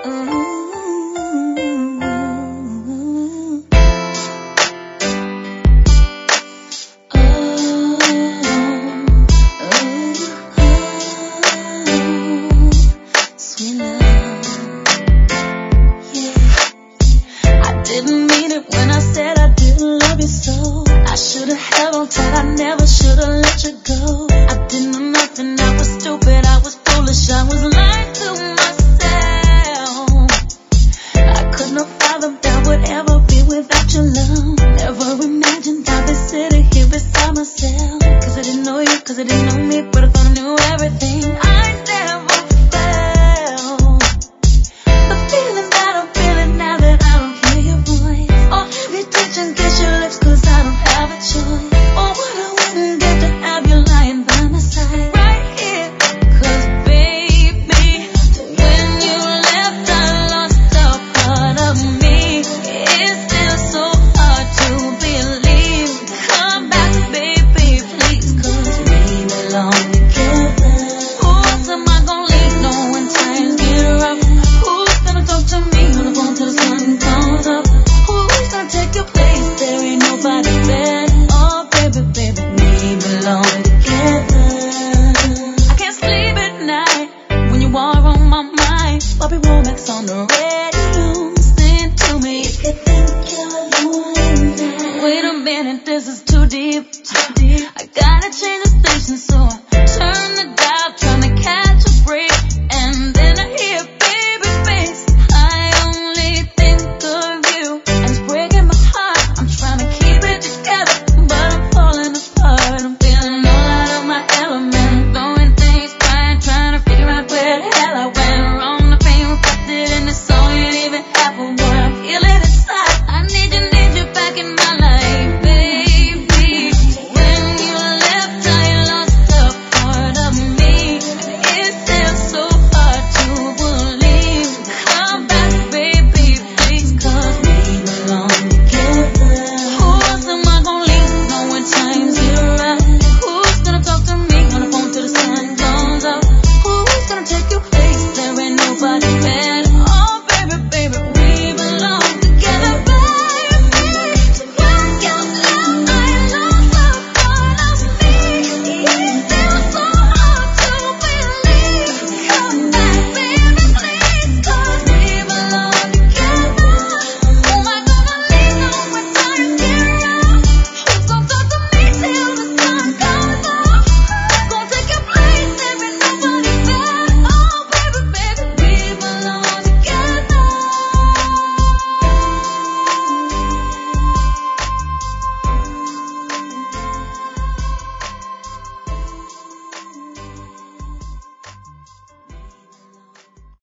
Didn't mean it when I said I didn't love you so. I should've held on tight, I never should've let you go. I didn't know nothing, I was stupid, I was foolish, I was